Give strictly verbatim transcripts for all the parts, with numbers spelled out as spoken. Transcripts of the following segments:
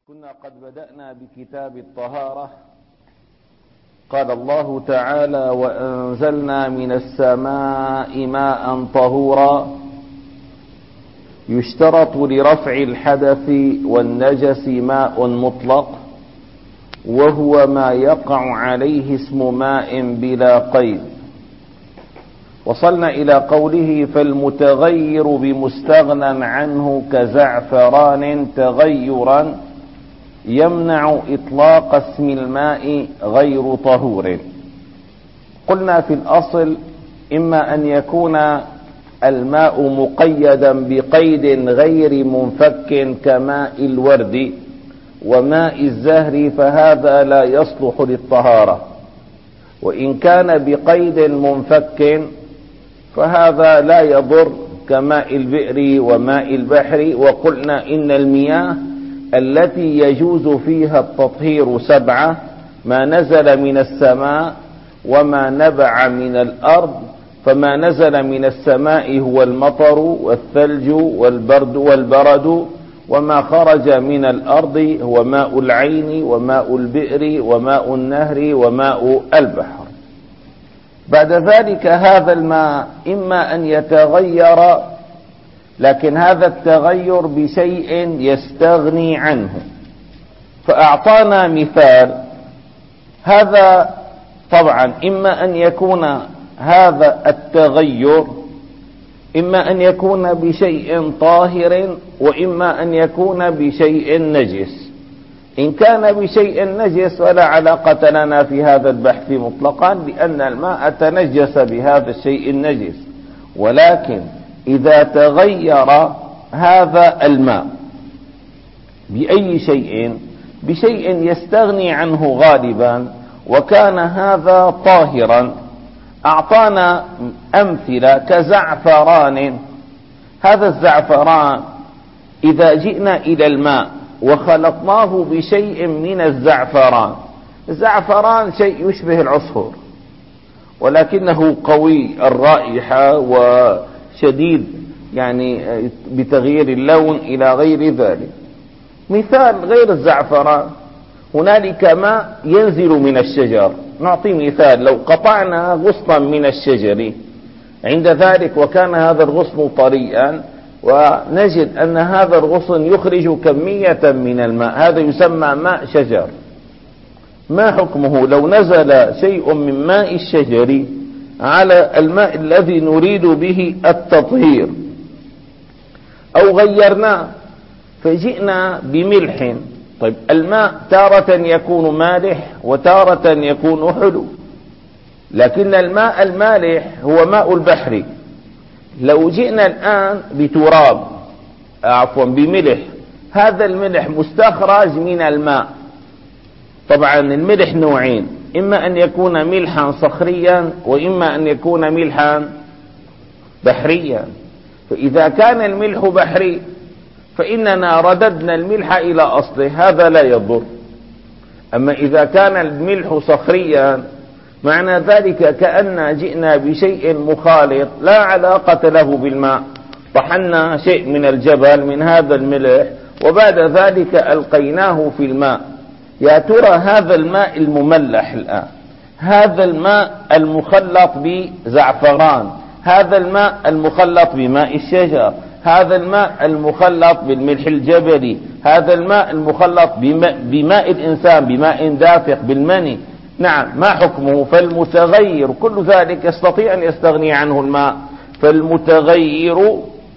كنا قد بدأنا بكتاب الطهارة. قال الله تعالى: وأنزلنا من السماء ماء طهورا يشترط لرفع الحدث والنجس ماء مطلق، وهو ما يقع عليه اسم ماء بلا قيد. وصلنا إلى قوله: فالمتغير بمستغنى عنه كزعفران تغيرا يمنع إطلاق اسم الماء غير طهور. قلنا في الأصل إما أن يكون الماء مقيدا بقيد غير منفك كماء الورد وماء الزهر، فهذا لا يصلح للطهارة، وإن كان بقيد منفك فهذا لا يضر كماء البئر وماء البحر. وقلنا إن المياه التي يجوز فيها التطهير سبعة: ما نزل من السماء، وما نبع من الأرض. فما نزل من السماء هو المطر والثلج والبرد والبرد، وما خرج من الأرض هو ماء العين وماء البئر وماء النهر وماء البحر. بعد ذلك هذا الماء إما أن يتغير، لكن هذا التغير بشيء يستغني عنه. فأعطانا مثال. هذا طبعا إما أن يكون هذا التغير إما أن يكون بشيء طاهر، وإما أن يكون بشيء نجس. إن كان بشيء نجس فلا علاقة لنا في هذا البحث مطلقا، لأن الماء تنجس بهذا الشيء النجس. ولكن إذا تغير هذا الماء بأي شيء بشيء يستغني عنه غالبا، وكان هذا طاهرا، أعطانا أمثلة كزعفران. هذا الزعفران إذا جئنا إلى الماء وخلطناه بشيء من الزعفران، الزعفران شيء يشبه العصفور، ولكنه قوي الرائحة وشديد يعني بتغيير اللون إلى غير ذلك. مثال غير الزعفران: هنالك ماء ينزل من الشجر. نعطي مثال: لو قطعنا غصنا من الشجر عند ذلك وكان هذا الغصن طريئا، ونجد أن هذا الغصن يخرج كمية من الماء، هذا يسمى ماء شجر. ما حكمه لو نزل شيء من ماء الشجر على الماء الذي نريد به التطهير، أو غيرناه فجئنا بملح؟ طيب، الماء تارة يكون مالح وتارة يكون حلو، لكن الماء المالح هو ماء البحر. لو جئنا الآن بتراب عفوا بملح، هذا الملح مستخرج من الماء. طبعا الملح نوعين: إما أن يكون ملحا صخريا، وإما أن يكون ملحا بحريا. فإذا كان الملح بحري فإننا رددنا الملح إلى أصله، هذا لا يضر. أما إذا كان الملح صخريا معنى ذلك كأن جئنا بشيء مخالط لا علاقة له بالماء، طحنا شيء من الجبل من هذا الملح وبعد ذلك ألقيناه في الماء. يا ترى هذا الماء المملح الآن، هذا الماء المخلط بزعفران، هذا الماء المخلط بماء الشجر، هذا الماء المخلط بالملح الجبلي، هذا الماء المخلط بماء, بماء الإنسان، بماء دافق، بالمني، نعم، ما حكمه؟ فالمتغير كل ذلك يستطيع أن يستغني عنه الماء. فالمتغير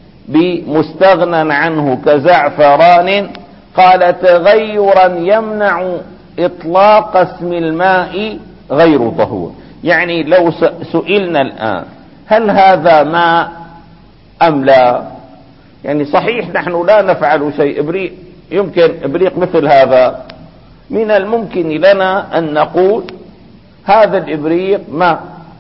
بمستغنى عنه كزعفران، قال: تغيرا يمنع إطلاق اسم الماء غير طهور. يعني لو سئلنا الآن: هل هذا ماء أم لا؟ يعني صحيح نحن لا نفعل شيء، إبريق يمكن إبريق مثل هذا، من الممكن لنا أن نقول هذا الإبريق ماء،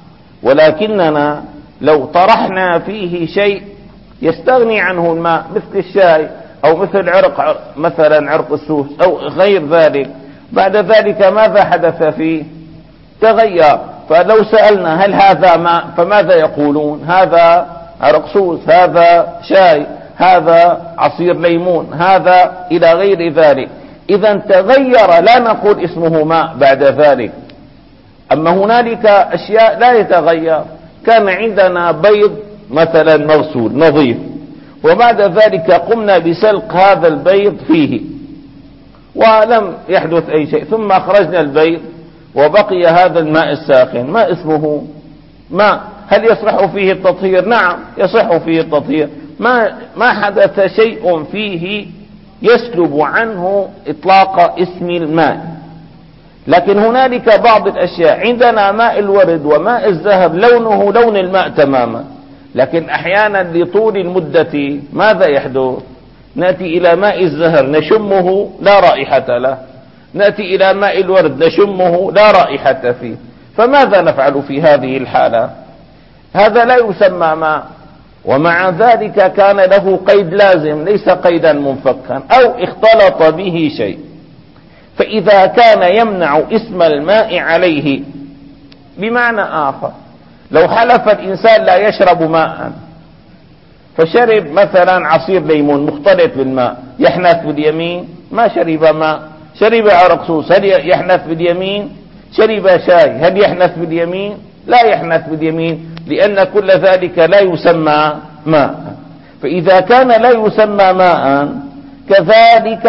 ولكننا لو طرحنا فيه شيء يستغني عنه الماء مثل الشاي أو مثل عرق، مثلا عرق السوس أو غير ذلك، بعد ذلك ماذا حدث فيه؟ تغير. فلو سألنا هل هذا ماء، فماذا يقولون؟ هذا عرق سوس، هذا شاي، هذا عصير ليمون، هذا إلى غير ذلك. إذا تغير لا نقول اسمه ماء بعد ذلك. أما هنالك أشياء لا يتغير، كان عندنا بيض مثلا مغسول نظيف، وبعد ذلك قمنا بسلق هذا البيض فيه ولم يحدث أي شيء، ثم أخرجنا البيض وبقي هذا الماء الساخن، ما اسمه؟ ماء. هل يصح فيه التطهير؟ نعم يصح فيه التطهير، ما ما حدث شيء فيه يسلب عنه إطلاق اسم الماء. لكن هنالك بعض الأشياء، عندنا ماء الورد وماء الذهب لونه لون الماء تماما، لكن أحيانا لطول المدة ماذا يحدث؟ نأتي إلى ماء الزهر نشمه لا رائحة له، نأتي إلى ماء الورد نشمه لا رائحة فيه، فماذا نفعل في هذه الحالة؟ هذا لا يسمى ماء، ومع ذلك كان له قيد لازم ليس قيدا منفكا، أو اختلط به شيء. فإذا كان يمنع اسم الماء عليه بمعنى آخر، لو حلف الإنسان لا يشرب ماء فشرب مثلا عصير ليمون مختلط بالماء، يحنث باليمين؟ ما شرب ماء. شرب عرق سوس، هل يحنث باليمين؟ شرب شاي، هل يحنث باليمين؟ لا يحنث باليمين، لأن كل ذلك لا يسمى ماء. فإذا كان لا يسمى ماء كذلك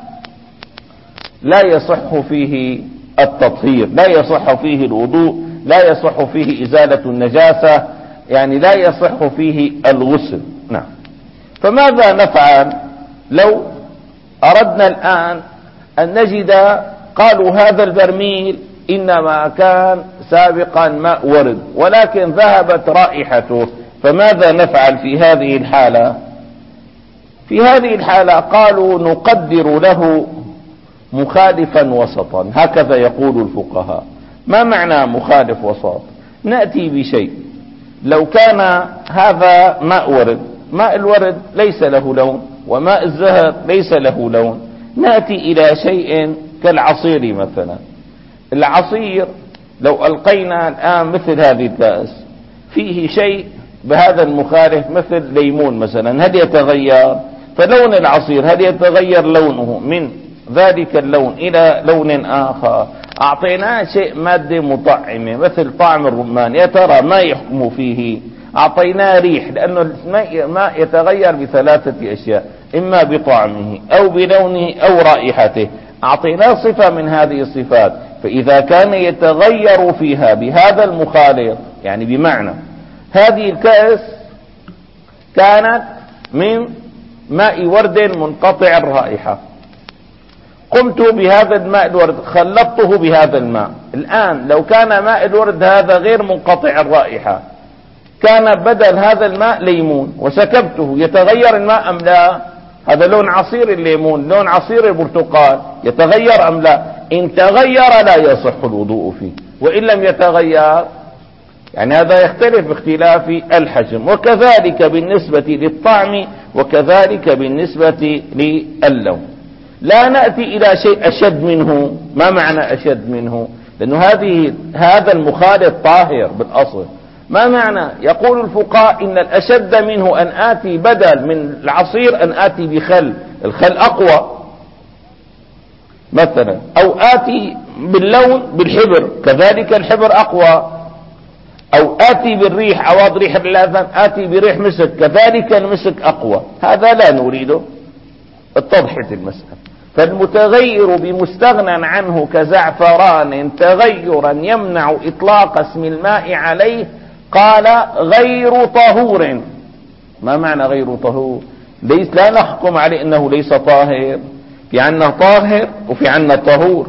لا يصح فيه التطهير، لا يصح فيه الوضوء، لا يصح فيه إزالة النجاسة، يعني لا يصح فيه الغسل. نعم. فماذا نفعل لو أردنا الآن أن نجد، قالوا هذا البرميل إنما كان سابقا ماء ورد ولكن ذهبت رائحته، فماذا نفعل في هذه الحالة؟ في هذه الحالة قالوا نقدر له مخالفا وسطا، هكذا يقول الفقهاء. ما معنى مخالف وسط؟ نأتي بشيء، لو كان هذا ماء ورد، ماء الورد ليس له لون وماء الزهر ليس له لون، نأتي إلى شيء كالعصير مثلا. العصير لو ألقينا الآن مثل هذه الكأس فيه شيء بهذا المخالف مثل ليمون مثلا، هل يتغير؟ فلون العصير هل يتغير لونه من ذلك اللون إلى لون آخر؟ أعطيناه شيء مادة مطعمة مثل طعم الرمان، يا ترى ما يحكم فيه؟ أعطيناه ريح، لأنه الماء يتغير بثلاثة أشياء، إما بطعمه أو بلونه أو رائحته، أعطيناه صفة من هذه الصفات، فإذا كان يتغير فيها بهذا المخالط، يعني بمعنى هذه الكأس كانت من ماء ورد منقطع الرائحة، قمت بهذا الماء الورد خلطته بهذا الماء، الآن لو كان ماء الورد هذا غير منقطع الرائحة كان بدل هذا الماء ليمون وسكبته، يتغير الماء أم لا؟ هذا لون عصير الليمون، لون عصير البرتقال، يتغير أم لا؟ إن تغير لا يصح الوضوء فيه، وإن لم يتغير يعني هذا يختلف باختلاف الحجم. وكذلك بالنسبة للطعم، وكذلك بالنسبة للون. لا نأتي إلى شيء أشد منه. ما معنى أشد منه؟ لأنه هذه هذا المخالط طاهر بالأصل. ما معنى؟ يقول الفقهاء إن الأشد منه أن آتي بدل من العصير أن آتي بخل، الخل أقوى مثلا، أو آتي باللون بالحبر، كذلك الحبر أقوى، أو آتي بالريح عوض ريح اللبن آتي بريح مسك، كذلك المسك أقوى. هذا لا نريده، اتضحت المسألة. فالمتغير بمستغنى عنه كزعفران تغيرا يمنع إطلاق اسم الماء عليه، قال غير طهور. ما معنى غير طهور؟ ليس لا نحكم عليه انه ليس طاهر، في عنا طاهر وفي عنا طهور.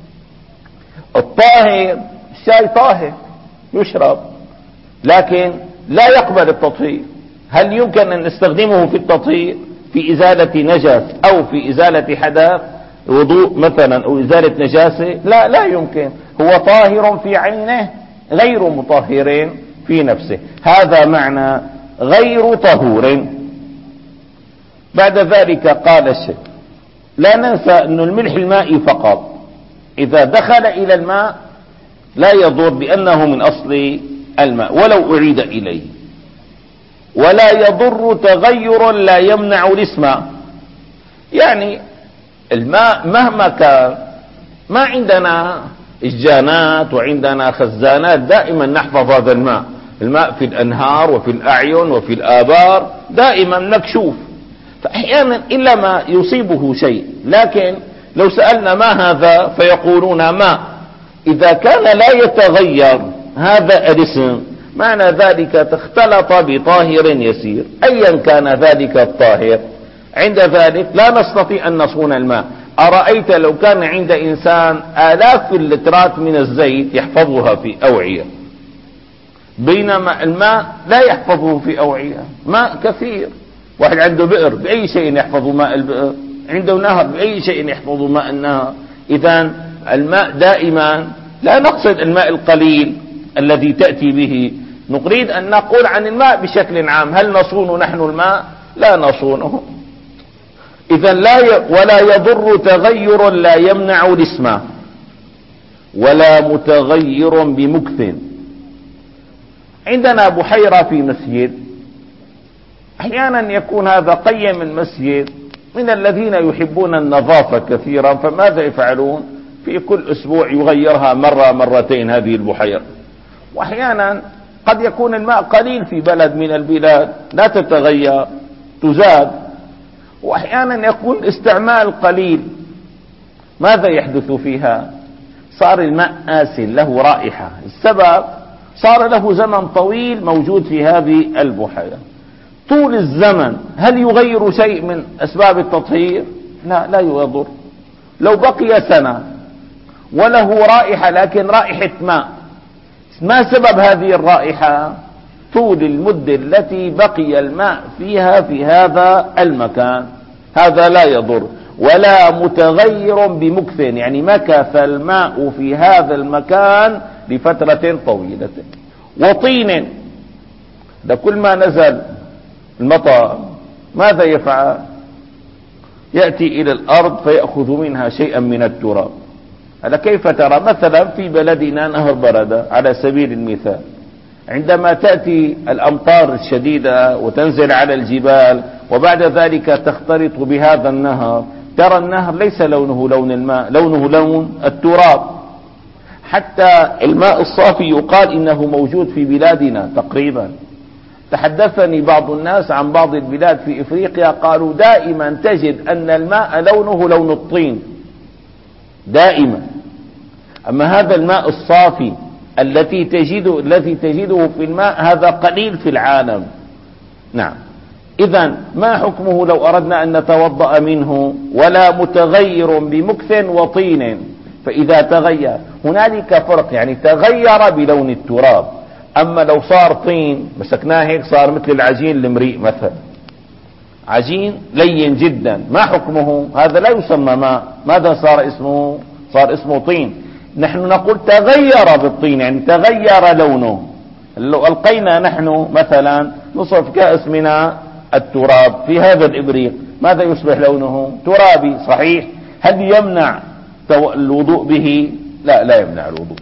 الطاهر الشاي طاهر يشرب لكن لا يقبل التطهير، هل يمكن ان نستخدمه في التطهير في ازالة نجس او في ازالة حدث وضوء مثلا او ازالة نجاسة؟ لا لا يمكن، هو طاهر في عينه غير مطهر في نفسه. هذا معنى غير طهور. بعد ذلك قال الشيخ لا ننسى أن الملح المائي فقط إذا دخل إلى الماء لا يضر بأنه من أصل الماء ولو أعيد إليه، ولا يضر تغير لا يمنع الاسم. يعني الماء مهما كان، ما عندنا إسجانات وعندنا خزانات دائما نحفظ هذا الماء. الماء في الأنهار وفي الأعين وفي الآبار دائما مكشوف، فأحيانا إلا ما يصيبه شيء. لكن لو سألنا ما هذا فيقولون ماء. إذا كان لا يتغير هذا الاسم، معنى ذلك تختلط بطاهر يسير أيا كان ذلك الطاهر. عند ذلك لا نستطيع أن نصون الماء. أرأيت لو كان عند إنسان آلاف اللترات من الزيت يحفظها في أوعية، بينما الماء لا يحفظه في أوعية. ماء كثير، واحد عنده بئر بأي شيء يحفظ ماء البئر، عنده نهر بأي شيء يحفظ ماء النهر. إذن الماء دائما لا نقصد الماء القليل الذي تأتي به، نريد أن نقول عن الماء بشكل عام. هل نصون نحن الماء؟ لا نصونه. إذن لا ي... ولا يضر تغير لا يمنع الاسم، ولا متغير بمكث. عندنا بحيرة في مسجد، أحيانا يكون هذا قيم المسجد من الذين يحبون النظافة كثيرا، فماذا يفعلون؟ في كل أسبوع يغيرها مرة مرتين هذه البحيرة. وأحيانا قد يكون الماء قليل في بلد من البلاد لا تتغير، تزاد. وأحيانا يكون استعمال قليل، ماذا يحدث فيها؟ صار الماء آسن له رائحة. السبب صار له زمن طويل موجود في هذه البحيرة. طول الزمن هل يغير شيء من أسباب التطهير؟ لا، لا يضر. لو بقي سنة وله رائحة لكن رائحة ماء، ما سبب هذه الرائحة؟ طول المدة التي بقي الماء فيها في هذا المكان، هذا لا يضر. ولا متغير بمكث، يعني مكث الماء في هذا المكان لفترة طويلة. وطين، ده كل ما نزل المطر ماذا يفعل؟ يأتي إلى الأرض فيأخذ منها شيئا من التراب. هذا كيف ترى مثلا في بلدنا نهر بردة على سبيل المثال، عندما تأتي الأمطار الشديدة وتنزل على الجبال وبعد ذلك تختلط بهذا النهر، ترى النهر ليس لونه لون الماء، لونه لون التراب. حتى الماء الصافي يقال إنه موجود في بلادنا تقريبا. تحدثني بعض الناس عن بعض البلاد في إفريقيا، قالوا دائما تجد أن الماء لونه لون الطين دائما. أما هذا الماء الصافي التي تجده الذي تجده في الماء هذا قليل في العالم. نعم. إذن ما حكمه لو أردنا أن نتوضأ منه؟ ولا متغير بمكث وطين. فإذا تغير هنالك فرق، يعني تغير بلون التراب. أما لو صار طين مسكناه هيك صار مثل العجين المريء مثلا، عجين لين جدا، ما حكمه؟ هذا لا يسمى ماء. ماذا صار اسمه؟ صار اسمه طين. نحن نقول تغير بالطين، يعني تغير لونه. لو ألقينا نحن مثلا نصف كأس من التراب في هذا الإبريق، ماذا يصبح لونه؟ ترابي صحيح. هل يمنع الوضوء به؟ لا، لا يمنع الوضوء.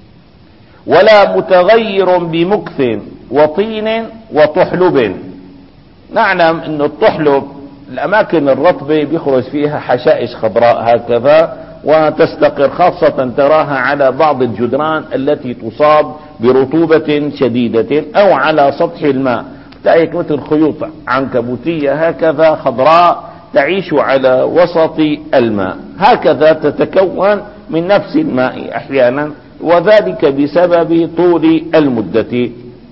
ولا متغير بمكث وطين وطحلب. نعلم أن الطحلب الأماكن الرطبة بيخرج فيها حشائش خضراء هكذا وتستقر، خاصة تراها على بعض الجدران التي تصاب برطوبة شديدة أو على سطح الماء، تأتي مثل خيوط عنكبوتية هكذا خضراء تعيش على وسط الماء، هكذا تتكون من نفس الماء أحيانا، وذلك بسبب طول المدة.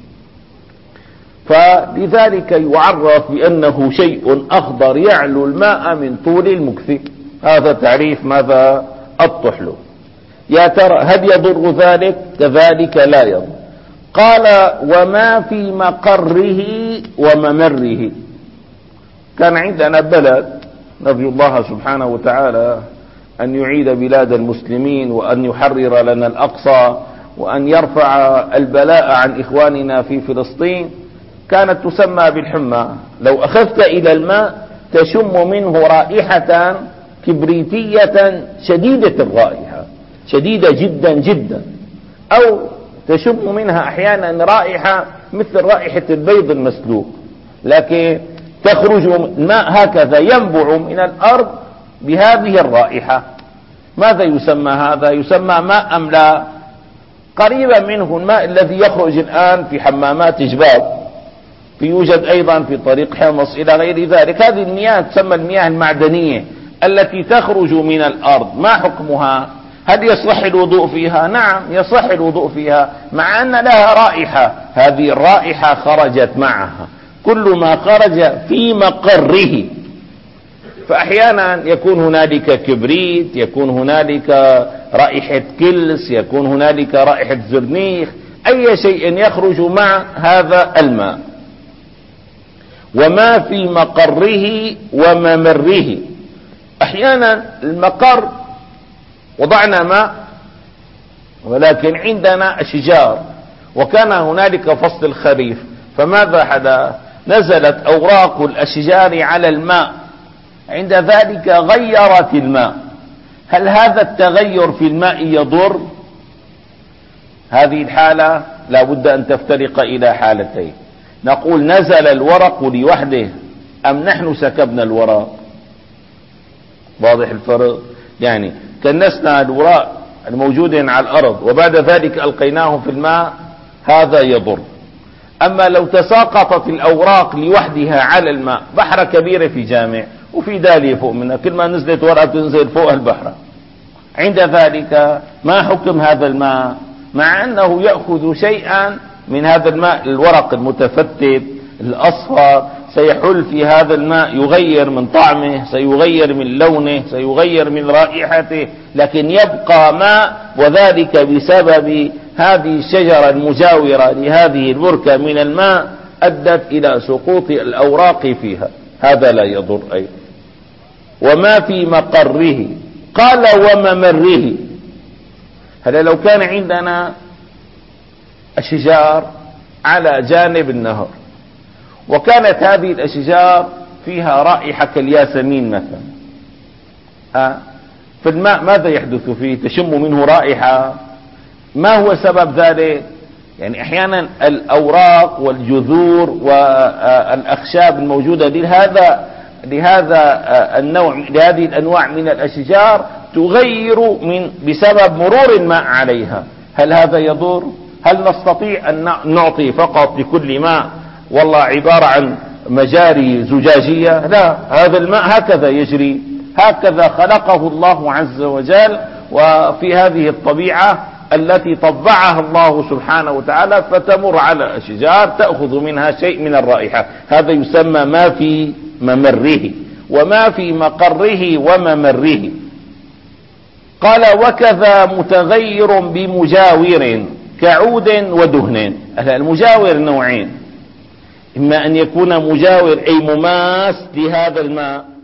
فلذلك يعرف بأنه شيء أخضر يعلو الماء من طول المكث. هذا تعريف ماذا؟ الطحلب. يا ترى هل يضر ذلك؟ كذلك لا يضر. قال وما في مقره وممره. كان عندنا بلد نرجو الله سبحانه وتعالى أن يعيد بلاد المسلمين وأن يحرر لنا الأقصى وأن يرفع البلاء عن إخواننا في فلسطين. كانت تسمى بالحمى. لو أخذت إلى الماء تشم منه رائحة كبريتية شديدة الرائحة، شديدة جدا جدا، أو تشم منها أحيانا رائحة مثل رائحة البيض المسلوق، لكن تخرج الماء هكذا ينبع من الأرض بهذه الرائحة. ماذا يسمى هذا؟ يسمى ماء أملاء، قريبا منه الماء الذي يخرج الآن في حمامات جبال، يوجد أيضا في طريق حمص إلى غير ذلك. هذه المياه تسمى المياه المعدنية التي تخرج من الأرض. ما حكمها؟ هل يصح الوضوء فيها؟ نعم يصح الوضوء فيها، مع أن لها رائحة. هذه الرائحة خرجت معها كل ما خرج في مقره. فأحيانا يكون هنالك كبريت، يكون هنالك رائحة كلس، يكون هنالك رائحة زرنيخ، أي شيء يخرج مع هذا الماء. وما في مقره وممره. أحيانا المقر وضعنا ماء ولكن عندنا أشجار، وكان هنالك فصل الخريف، فماذا حدث؟ نزلت أوراق الأشجار على الماء، عند ذلك غيرت الماء. هل هذا التغير في الماء يضر؟ هذه الحالة لا بد أن تفترق إلى حالتين. نقول نزل الورق لوحده أم نحن سكبنا الورق؟ واضح الفرق؟ يعني كنسنا الوراق الموجودين على الأرض وبعد ذلك ألقيناهم في الماء، هذا يضر. أما لو تساقطت الأوراق لوحدها على الماء، بحرة كبيرة في جامع وفي دالية فوق منها، كل ما نزلت ورقة تنزل فوق البحرة، عند ذلك ما حكم هذا الماء؟ مع أنه يأخذ شيئا من هذا الماء، الورق المتفتت الأصفر سيحل في هذا الماء، يغير من طعمه، سيغير من لونه، سيغير من رائحته، لكن يبقى ماء، وذلك بسبب هذه الشجرة المجاورة لهذه البركة من الماء أدت إلى سقوط الأوراق فيها. هذا لا يضر أيضا. وما في مقره. قال وممره. هذا لو كان عندنا أشجار على جانب النهر، وكانت هذه الأشجار فيها رائحة كالياسمين مثلا، ها في الماء ماذا يحدث فيه؟ تشم منه رائحة. ما هو سبب ذلك؟ يعني أحيانا الأوراق والجذور والأخشاب الموجودة لهذا لهذا النوع لهذه الأنواع من الأشجار تغير من بسبب مرور الماء عليها. هل هذا يضر؟ هل نستطيع أن نعطي فقط لكل ماء والله عبارة عن مجاري زجاجية؟ لا، هذا الماء هكذا يجري، هكذا خلقه الله عز وجل، وفي هذه الطبيعة التي طبعها الله سبحانه وتعالى، فتمر على أشجار تأخذ منها شيء من الرائحة. هذا يسمى ما في ممره. وما في مقره وممره. قال وكذا متغير بمجاور كعود ودهن. المجاور نوعين، إما أن يكون مجاور أي مماس لهذا الماء،